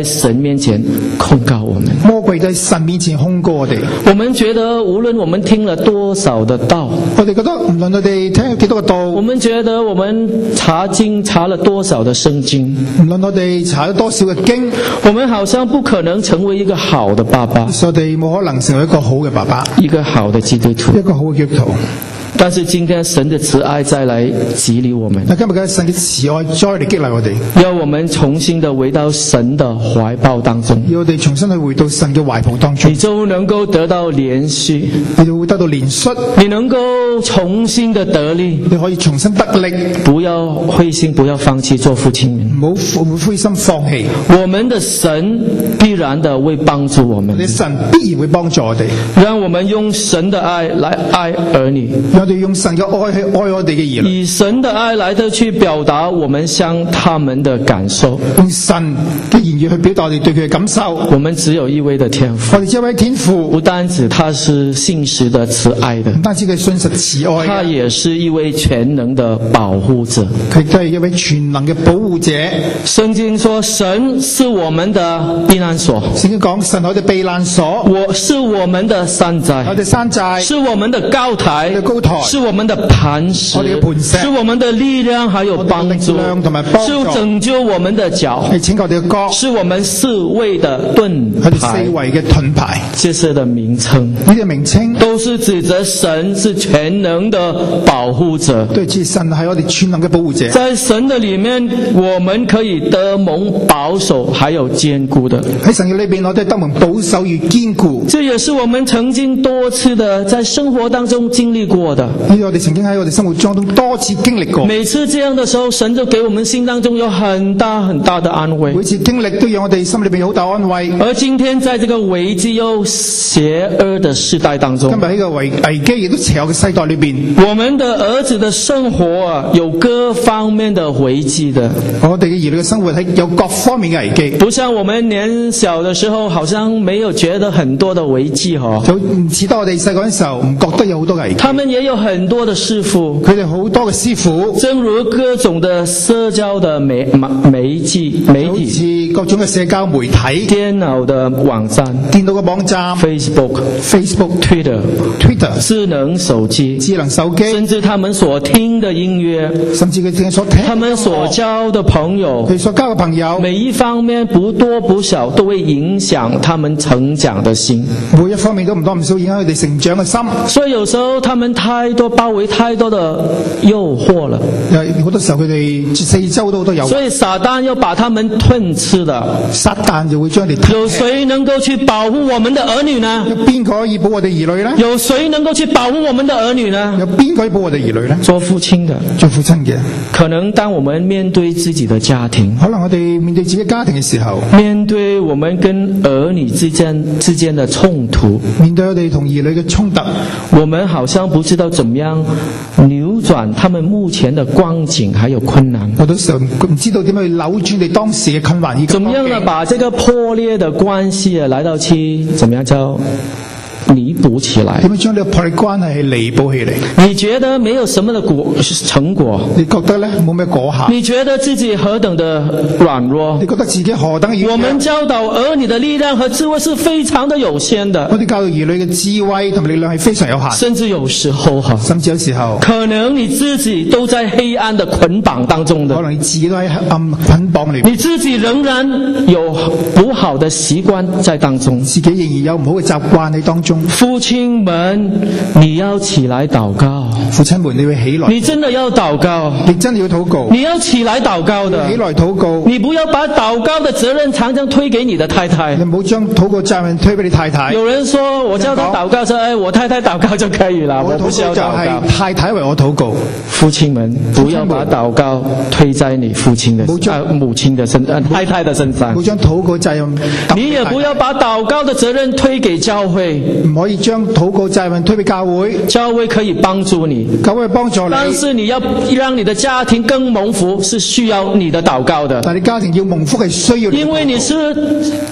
S3: 面前控告我们。
S2: 魔鬼在神面前控告我哋。
S3: 我們覺得無論我們聽了多少的道，
S2: 我哋覺得唔論我哋聽咗幾多個道，
S3: 我們覺得我們查經查了多少的聖經，
S2: 唔論我哋查咗多少嘅經，
S3: 我們好像不可能成為一個好的爸爸，
S2: 我哋冇可能成為一個好嘅爸爸，
S3: 一個好的基督徒，
S2: 一個好嘅基督徒。
S3: 但是今天神的慈愛再來激勵我們，
S2: 但今日嘅神嘅慈愛再嚟激勵我哋，
S3: 要我們重新的回到神的懷抱當中，
S2: 要我哋重新去回到神嘅懷抱當中，
S3: 你就能夠得到連續，
S2: 你就會得到連續，
S3: 你能夠重新的得力，
S2: 你可以重新得力，
S3: 不要灰心，不要放棄做父親們，
S2: 唔好灰心放棄。
S3: 我們的神必然的會幫助我們，
S2: 你神必然會幫助我哋，
S3: 讓我們用神的愛來愛兒女，
S2: 我哋用神嘅愛去愛我哋嘅兒女，
S3: 以神的愛來的去表達我們向他們的感受，
S2: 用神嘅言語去表達我哋對佢嘅感受。
S3: 我們只有一位的天父，
S2: 我哋只有一位天父，
S3: 不單止他是信實的慈愛的，
S2: 唔單止佢信實慈愛，
S3: 他也是一位全能的保護者，
S2: 佢都係一位全能嘅保護者。
S3: 聖經說神是我們的避難所，
S2: 聖經講神係我哋避難所，
S3: 我是我們的山寨，
S2: 我哋山寨，
S3: 是我們的高台，是我們的磐石，是我們的力量還有幫助，是拯救我們的腳，
S2: 係拯救我哋嘅角，
S3: 是我們四圍的盾牌，
S2: 四圍嘅盾牌，
S3: 這些的名稱，
S2: 呢啲名稱
S3: 都是指着神是全能的保護者，
S2: 對，指神係我哋全能嘅保護者。
S3: 在神的裡面，我們可以得蒙保守，還有堅固的。
S2: 喺神嘅裏邊，我哋得蒙保守與堅固。
S3: 這也是我們曾經多次的在生活當中經歷過的。
S2: 呢個我哋曾經喺我哋生活當中多次經歷過。
S3: 每次這樣的時候，神就給我們心當中有很大很大的安慰。
S2: 每次經歷都讓我哋心裏邊有好大安慰。
S3: 而今天在這個危機又邪惡的世代當中，
S2: 今日喺個危機亦都邪惡嘅世代裏邊，
S3: 我們的兒子的生活有各方面的危機的。
S2: 我哋嘅兒女嘅生活係有各方面嘅危機。
S3: 不像我們年小的時候，好像沒有覺得很多的危機哦。
S2: 就唔似得我哋細個嘅時候，唔覺得有好多危機。
S3: 他們也有很多的師傅，
S2: 佢哋好多嘅師傅，
S3: 正如各種的社交的媒體，
S2: 好似各種嘅社交媒體、
S3: 電腦的網站、
S2: 電腦嘅網站、
S3: Facebook、Twitter、智能手機、甚至他們所聽的音樂，
S2: 甚至佢所聽、
S3: 他們所交的朋友，
S2: 佢所交嘅朋友，
S3: 每一方面不多不少，都會影響他們成長的心。
S2: 每一方面都唔多唔少影響佢哋成長嘅心。
S3: 所以有時候他們包圍太多的誘惑了。
S2: 好多時候佢哋四周都好多誘惑。
S3: 所以撒旦要把他們吞吃的。
S2: 撒旦就會將你吞吃。
S3: 有誰能夠去保護我們的兒女呢？
S2: 有邊個可以保護我哋兒女呢？
S3: 有誰能夠去保護我們的兒女呢？
S2: 有邊個可以保護我哋兒女呢？做父親嘅，
S3: 可能當我們面對自己的家庭，
S2: 可能我哋面對自己家庭嘅時候，
S3: 面對我們跟兒女之間的衝突，
S2: 面對我哋同兒女嘅衝突，
S3: 我們好像不知道怎麼樣扭轉他們目前的光景還有困難。
S2: 我都想唔知道點樣去扭轉你當時嘅困難。
S3: 怎麼樣呢？把這個破裂的關係來到去怎麼樣叫彌補起來？
S2: 點樣將呢個破裂關係彌補起嚟？
S3: 你覺得沒有什麼的成果？
S2: 你覺得呢？冇咩果效？
S3: 你覺得自己何等的軟弱？
S2: 你覺得自己何等軟弱？
S3: 我們教導兒女的力量和智慧是非常的有限的。
S2: 我哋教導兒女嘅智慧同埋力量係非常有限。
S3: 甚至有時候可能你自己都在黑暗的捆綁當中的。
S2: 可能你自己都喺黑暗捆綁裏面。
S3: 你自己仍然有不好的習慣在當中。
S2: 自己仍然有唔好嘅習慣喺當中。
S3: 父親們，你要起來禱告。
S2: 父親們，你要起來。
S3: 你真的要禱告。
S2: 你真的要禱告。
S3: 你要起來禱告的。
S2: 起來禱告。
S3: 你不要把禱告的責任常常推給你的太太。
S2: 你唔好將禱告責任推俾你太太。
S3: 有人說我叫他禱告說，我太太禱告就可以了，我不需要禱告。
S2: 太太為我禱告。
S3: 父親們，不要把禱告推在你父親的母親的身太太的身上。
S2: 唔好將禱告責任。
S3: 你也不要把禱告的責任推給教會。
S2: 唔可以將禱告責任推俾教會。
S3: 教會可以幫助你，
S2: 教會幫助你，
S3: 但是你要讓你的家庭更蒙福，是需要你的禱告的。
S2: 但你家庭要蒙福係需要你的禱告。
S3: 因為你是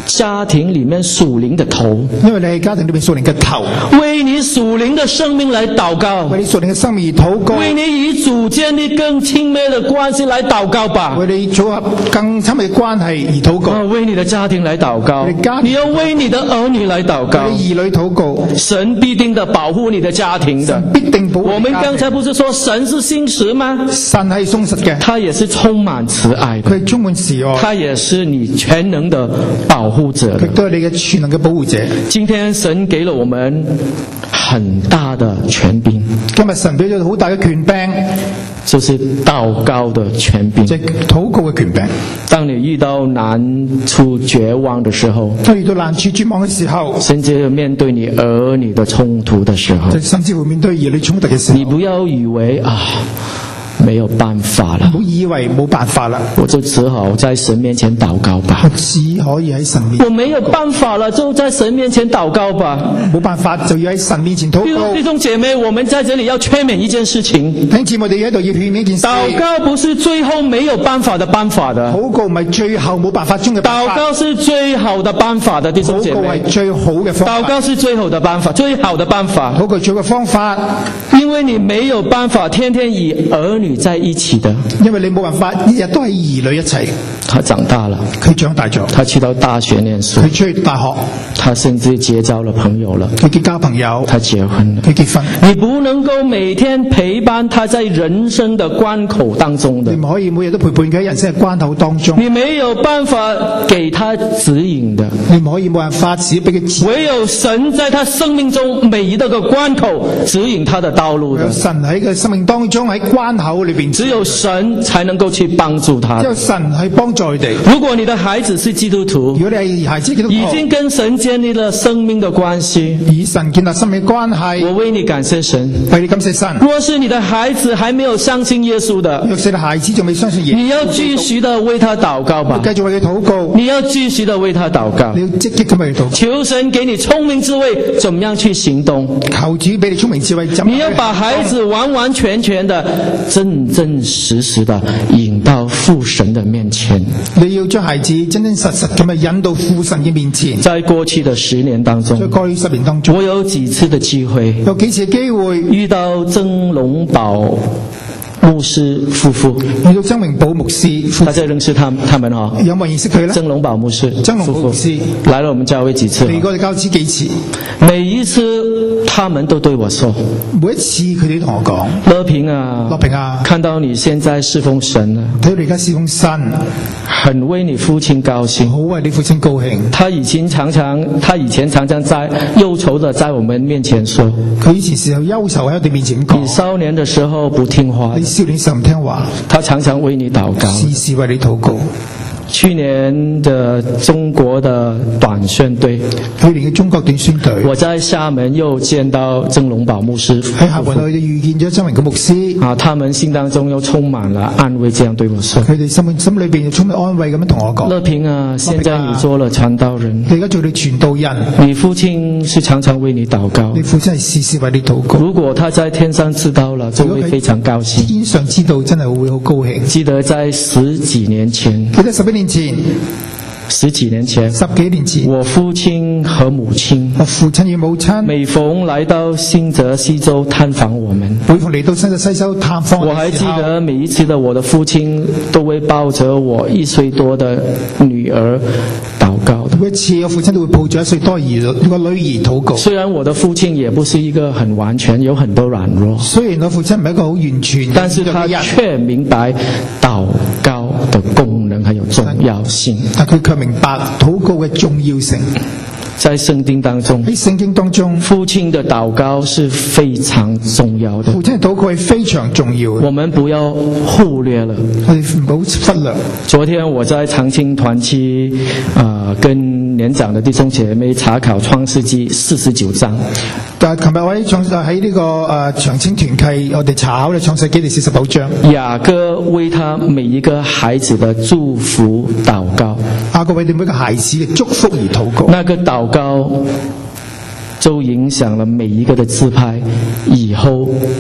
S3: 家庭里面屬靈的頭，
S2: 因為你係家庭裏面屬靈嘅頭，
S3: 為你屬靈的生命來禱告，
S2: 為你屬靈嘅生命而禱告，
S3: 為你與主建立更親密的關係來禱告吧，
S2: 為你組合更親密嘅關係而禱告，
S3: 為你的家庭來禱告，你要為你的兒女來禱告，
S2: 為你兒女禱告，
S3: 神必定的保護你的家庭的，
S2: 神必定保護你的家庭。
S3: 我們剛才不是說神是信實嗎？
S2: 神係信實嘅，
S3: 他也是充滿慈愛的，
S2: 佢充滿慈愛，
S3: 他也是你全能的保護者，
S2: 佢都係你嘅全能嘅保護者。
S3: 今天神給了我們很大的權柄，
S2: 今日神俾咗好大嘅權柄，
S3: 就是禱告的權柄，
S2: 即係禱告嘅權柄。
S3: 當你遇到難處絕望的時候，
S2: 當遇到難處絕望嘅時候，
S3: 甚至面對你兒女的衝突的時候，
S2: 甚至會面對兒女衝突嘅時候，
S3: 你不要以為沒有辦法了，
S2: 唔好以為冇辦法啦，
S3: 我就只好在神面前禱告吧，
S2: 我只可以喺神面前，
S3: 我沒有辦法了，就在神面前禱告吧，
S2: 冇辦法就要喺神面前禱告。
S3: 弟兄姐妹，我們在這裡要勸勉一件事情，
S2: 弟兄姊妹，我哋喺度要勸勉一件事，
S3: 禱告不是最後沒有辦法的辦法的，
S2: 禱告唔係最後冇辦法中嘅辦法，
S3: 禱告是最好的辦法的，弟兄姐妹，
S2: 禱告係最好嘅方法，
S3: 禱告是最好的辦法，最好的辦法，
S2: 禱告最好嘅方法，
S3: 因為你沒有辦法天天與兒女在一起的，
S2: 因為你冇辦法日日都係兒女一齊。
S3: 他長大了，
S2: 佢長大咗，
S3: 他去到大學念書，
S2: 佢出去大學，
S3: 他甚至結交了朋友了，
S2: 佢結交朋友，
S3: 他結婚了，
S2: 佢結婚。
S3: 你不能夠每天陪伴他在人生的關口當中的，
S2: 你唔可以每日都陪伴佢喺人生嘅關口當中，
S3: 你沒有辦法給他指引的，
S2: 你唔可以冇辦法只俾佢指引，
S3: 唯有神在他生命中每一個關口指引他的道路的，
S2: 神喺佢生命當中喺關口裏邊，
S3: 只有神才能夠去幫助他，
S2: 只有神去幫助佢哋。
S3: 如果你的孩子是基督徒，
S2: 如果你係孩子基督徒，
S3: 已經跟神建立了生命的關係，
S2: 與神建立生命關係，
S3: 我為你感謝神，
S2: 為你感謝神。
S3: 若是你的孩子還沒有相信耶穌的，
S2: 若是你孩子仲未相信耶穌，
S3: 你要繼續的為他禱告吧，
S2: 繼續為佢禱告，
S3: 你要繼續的為他禱告，
S2: 你要積極咁為佢禱告，
S3: 求神給你聰明智慧，怎麼樣去行動，
S2: 求主俾你聰明智慧，
S3: 你要把孩子完完全全的真真實實的引到父神的面前，
S2: 你要將孩子真真實實咁引到父神嘅面前。
S3: 在過去的10年當中，
S2: 在過去10年當中，
S3: 我有幾次的機會，
S2: 有幾次嘅機會
S3: 遇到曾龍寶牧師夫婦，
S2: 遇到曾榮寶牧師夫婦，
S3: 大家認識他們哈？
S2: 有冇認識佢呢？
S3: 曾龍寶牧師，
S2: 曾龍寶牧師
S3: 來了我們教會幾次？
S2: 嚟過我哋教會幾次？
S3: 每一次他們都對我說，
S2: 每一次佢哋都同我講，
S3: 樂平啊，
S2: 樂平啊，
S3: 看到你現在侍奉神啊，
S2: 睇到你而家侍奉神，
S3: 很為你父親高興，
S2: 好為你父親高興。
S3: 他以前常常在憂愁的在我們面前說，
S2: 佢以前時候憂愁喺我哋面前講，
S3: 你少年的時候不聽話，
S2: 你少年時候唔聽話，
S3: 他常常為你禱告，
S2: 時時為你禱告。
S3: 去年的中國的短宣隊，
S2: 去年嘅中國短宣隊，
S3: 我在廈門又見到曾龍寶牧師，
S2: 喺廈門我哋遇見咗曾榮嘅牧師，
S3: 啊，他們心當中又充滿了安慰，這樣對我說，
S2: 佢哋心裏邊又充滿安慰咁樣同我講，
S3: 樂平啊，現在你做了傳道人，
S2: 你而家做你傳道人，
S3: 你父親是常常為你禱告，
S2: 你父親係時時為你禱告，
S3: 如果他在天上知道了，就會非常高興，
S2: 天上知道真係會好高興。
S3: 記得在十幾年前，
S2: 記得11年前，
S3: 十幾年前，我父親和母親，
S2: 我父親與母親
S3: 每逢來到新澤西州探訪我們，
S2: 每逢嚟到新澤西州探訪
S3: 我還記得每一次的我的父親都會抱着我1歲多的女兒禱告的，
S2: 每一次我父親都會抱着1歲多個女兒禱告。
S3: 雖然我的父親也不是一個很完全，有很多軟弱，
S2: 雖然我父親唔係一個好完全，
S3: 但是他卻明白禱告的功能還有重要性，
S2: 但佢卻明白禱告嘅重要性。
S3: 在聖經當中，
S2: 喺聖經當中，
S3: 父親的禱告是非常重要的。
S2: 父親的禱告係非常重要的，
S3: 我們不要忽略了。
S2: 我哋唔好忽略。昨
S3: 天我在長青團契跟年長的弟兄姐妹查考創世記49章。
S2: 但係琴日我喺呢個長青團契，我哋查考嘅創世記第49章。
S3: 雅各為他每一個孩子的祝福禱告。
S2: 雅各為每一個孩子嘅祝福而禱告。
S3: 那個禱告就影響了每一個的支派以後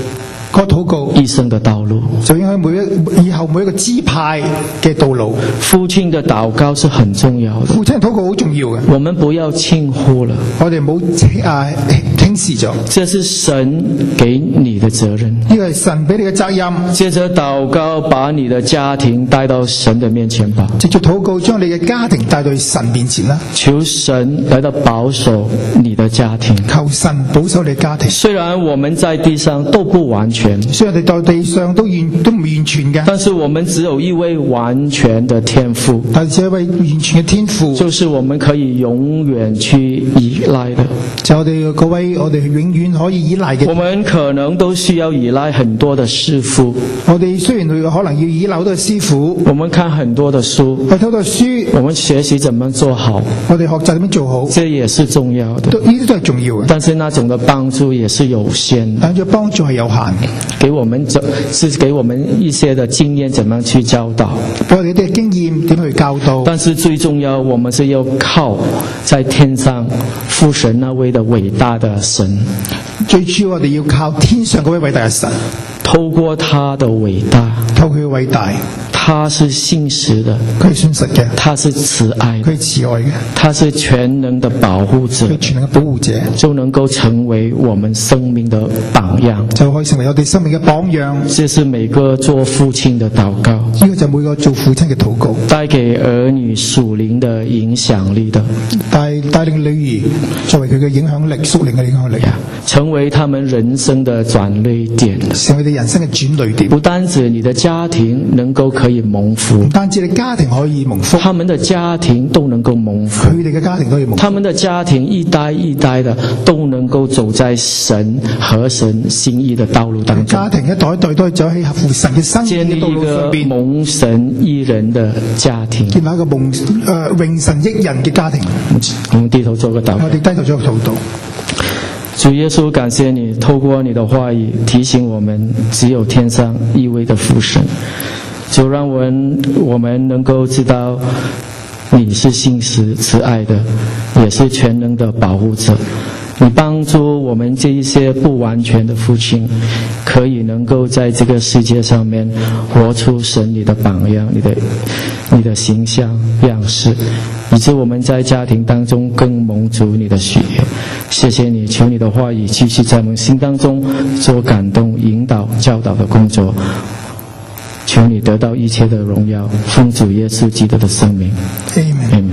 S2: 個禱告
S3: 一生的道路，
S2: 就影響以後每一個支派嘅道路。
S3: 父親的禱告是很重要的，
S2: 父親禱告好重要嘅，
S3: 我們不要輕忽了，
S2: 我哋唔好輕視咗。
S3: 這是神給你的責任，
S2: 呢個係神俾你嘅責任。
S3: 接着禱告，把你的家庭帶到神的面前吧。
S2: 藉住禱告，將你嘅家庭帶到神面前啦。
S3: 求神來到保守你的家庭，
S2: 求神保守你嘅家庭。
S3: 雖然我們在地上都不完全，
S2: 雖然我哋在地上都唔完全嘅，
S3: 但是我們只有一位完全的天父，
S2: 但是一位完全嘅天父，
S3: 就是我們可以永遠去依賴的。
S2: 就我哋嗰位，我哋永遠可以依賴嘅。
S3: 我們可能都需要依賴很多的師傅，
S2: 我哋雖然可能要依賴好多師傅，
S3: 我們看很多的書，
S2: 我睇好多書，
S3: 我們學習怎麼做好，
S2: 我哋學習點樣做好，
S3: 這也是重要的。
S2: 呢啲都係重要嘅。
S3: 但是那種的幫助也是有限的，
S2: 但係幫助係有限嘅，
S3: 給我們一些的經驗，怎麼去教導，
S2: 俾我哋啲經驗點去教導。
S3: 但是最重要，我們是要靠在天上父神那位的偉大的神，
S2: 最主要我哋要靠天上嗰位偉大嘅神，
S3: 透過他的偉大，
S2: 透過佢嘅偉大，
S3: 他是信實的，
S2: 佢係信實嘅，
S3: 他是慈愛的，
S2: 佢係慈愛嘅，
S3: 他是全能的保護者，
S2: 佢係全能嘅保護者，
S3: 就能夠成為我們生命的榜樣，
S2: 就可以成為我哋生命嘅榜樣。
S3: 這是每個做父親的禱告，
S2: 呢個就係每個做父親嘅禱告，
S3: 帶給兒女屬靈的影響力的，
S2: 帶領女兒作為佢嘅影響力，屬靈嘅影響力，
S3: 成為他們人生的轉捩點，
S2: 成為你人生嘅轉捩點。
S3: 不單止你的家庭能夠可以蒙福，
S2: 唔單止你家庭可以蒙福，
S3: 他們的家庭都能夠蒙福，
S2: 佢哋嘅家庭都可以蒙福，
S3: 他們的家庭一代一代的都能夠走在神和神心意的道路當中，
S2: 家庭一代一代都係走喺合乎神嘅心意嘅道路上邊，
S3: 建立一個蒙神益人的家庭，
S2: 建立一個榮神益人嘅家庭。
S3: 我們低頭做個禱告，
S2: 我哋低頭做個禱告。
S3: 主耶穌，感謝你透過你的話語提醒我們，只有天上一位的父神，就讓我們能夠知道你是信實慈愛的，也是全能的保護者。你幫助我們這一些不完全的父親，可以能夠在這個世界上面活出神你的榜樣，你的形象樣式，以致我們在家庭當中更蒙主你的喜悅。謝謝你，求你的話語繼續在我們心當中做感動、引導、教導的工作。求你得到一切的榮耀，奉主耶穌基督的聖名。Amen。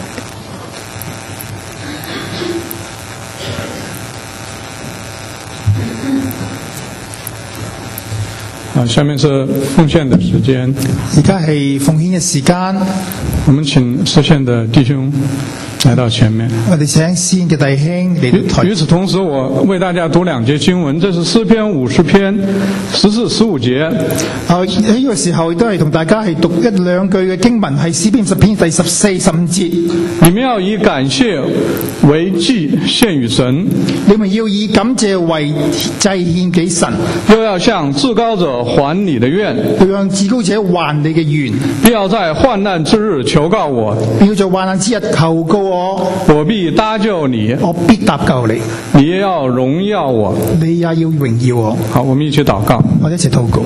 S1: 下面是奉獻的時間。
S2: 而家係奉獻嘅時間，
S1: 我們請詩獻的弟兄來到前面。
S2: 我哋請詩獻嘅弟兄嚟到台。
S1: 與此同時，我為大家讀兩節經文，這是詩篇50篇14、15節。
S2: 喺呢個時候都係同大家係讀一兩句嘅經文，係詩篇10篇第14、15節。
S1: 你們要以感謝為祭獻與神，
S2: 你們要以感謝為祭獻給神，
S1: 又要向至高者還你的願，
S2: 要向至高者還你嘅願。
S1: 必要在患難之日求告我，
S2: 必要在患難之日求告我，
S1: 我必搭救你，
S2: 我必搭救你。
S1: 你也要榮耀我，
S2: 你也要榮耀我。
S1: 好，我們一起禱告。
S2: 我哋一齊禱告。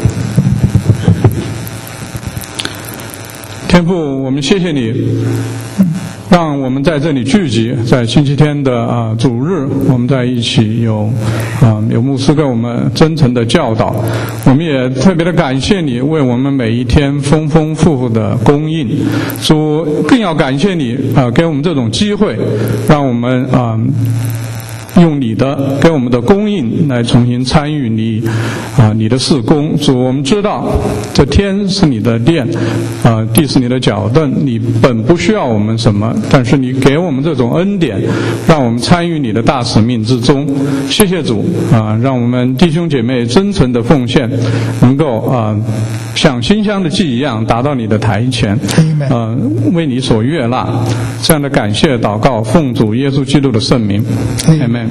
S1: 天父，我們謝謝你，讓我們在這裡聚集，在星期天的主日，我們在一起有牧師給我們真誠的教導，我們也特別的感謝你為我們每一天豐豐富富的供應。主，更要感謝你給我們這種機會，讓我們用你的給我們的供應來重新參與你的事工。主，我們知道這天是你的殿，地是你的腳凳，你本不需要我們什麼，但是你給我們這種恩典，讓我們參與你的大使命之中。謝謝主讓我們弟兄姐妹真誠的奉獻能夠像馨香的祭一樣達到你的台前，為你所悅納。這樣的感謝禱告，奉主耶穌基督的聖名。Amen。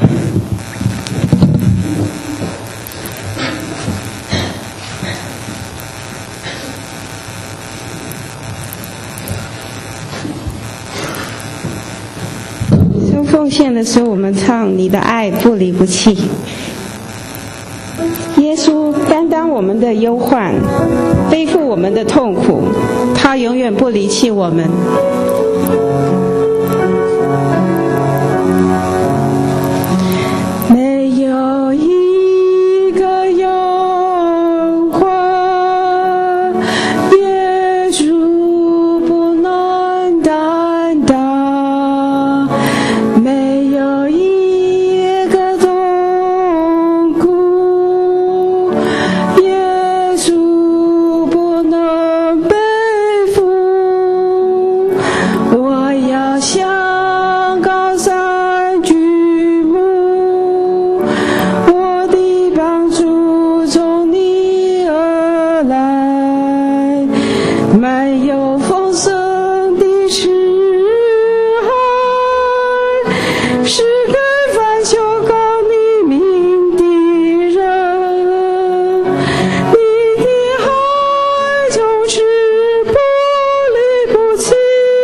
S4: 收奉獻的時候，我們唱你的愛不離不棄。耶耶稣担当我们的忧患，背负我们的痛苦，他永远不离弃我们。没有一个忧患，耶稣不能担当；没有一个痛苦，耶稣不能背负。我要向高山举目，我的帮助从你而来。没有丰盛的时候，是该凡求告你名的人，你的爱总是不离不弃，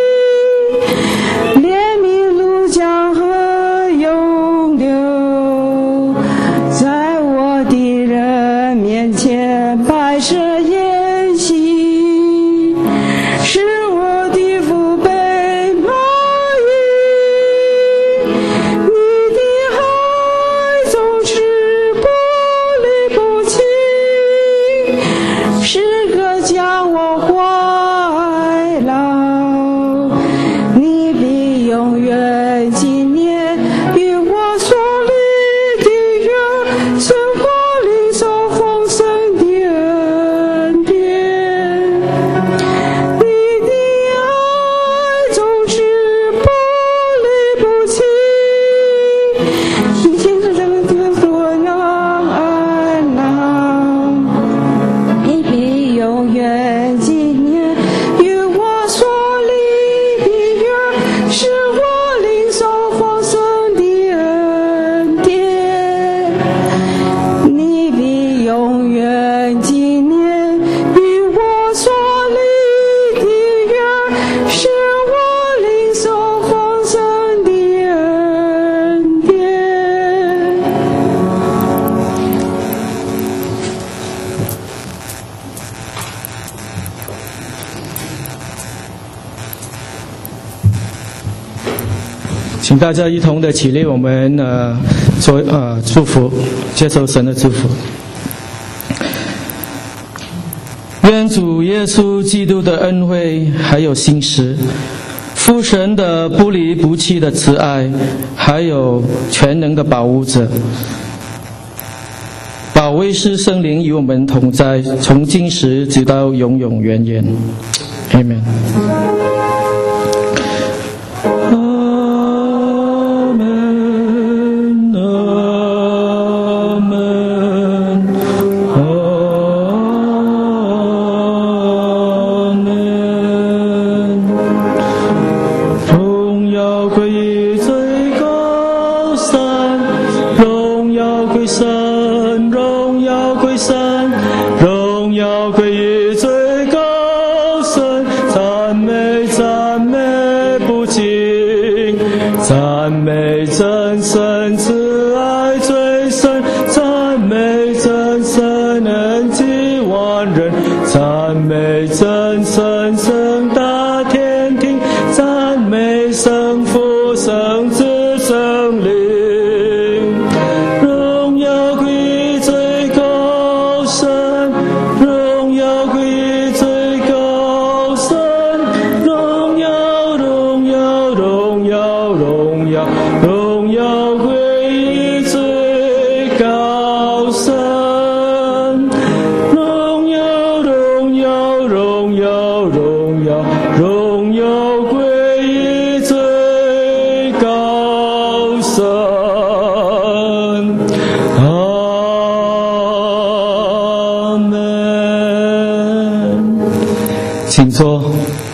S4: 怜悯路江河永流，在我的人面前摆设筵席，使我的父辈满意。你的爱总是不离不弃，时刻将我怀牢。你必永远纪念与我所立的约，生活领受丰盛的恩典。你的爱总是不离不弃，你天是这个地所让安郎。你必永远纪念与我所立的约，使我领受丰盛的恩典。你必永远纪念与我所立的约，使我领受丰盛的恩典。
S3: 请大家一同的起立，我们做祝福，接受神的祝福。愿主耶稣基督的恩惠，还有信实，父神的不离不弃的慈爱，还有全能的保护者，保卫师圣灵与我们同在，从今时直到永永远远。Amen。请坐。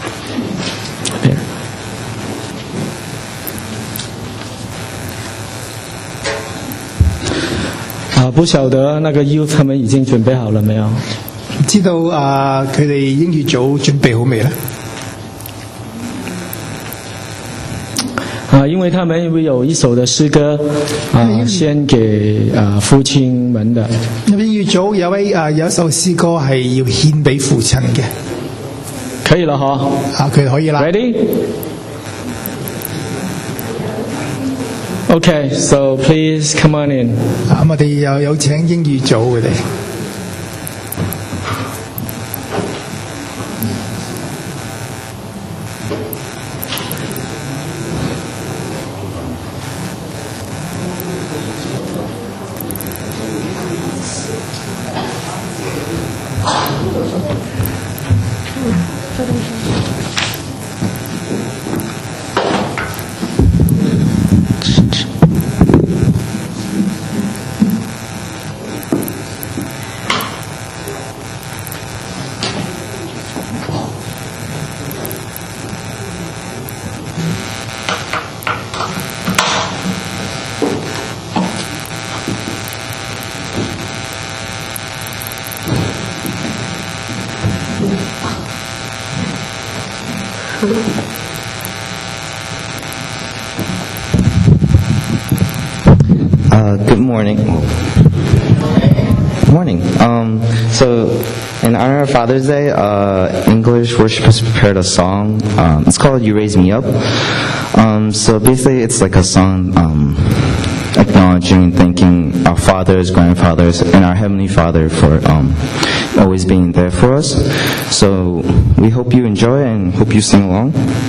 S3: 不晓得那个 youth 他们已经准备好了没有？
S2: 知道佢哋英語組準備好未咧？
S3: 因为他们会有一首的诗歌献给父亲们的。
S2: 因為預早有一首詩歌係要獻俾父親嘅。
S3: 可以了嗬？
S2: 佢可以啦。
S3: Ready? Okay, so please come on in.
S2: 我哋又有請英語組佢哋。
S5: Good morning. Morning. So, in honor of Father's Day, English worship has prepared a song. It's called "You Raise Me Up." So basically, it's like a song acknowledging and thanking our fathers, grandfathers, and our Heavenly Father for always being there for us. So we hope you enjoy and hope you sing along.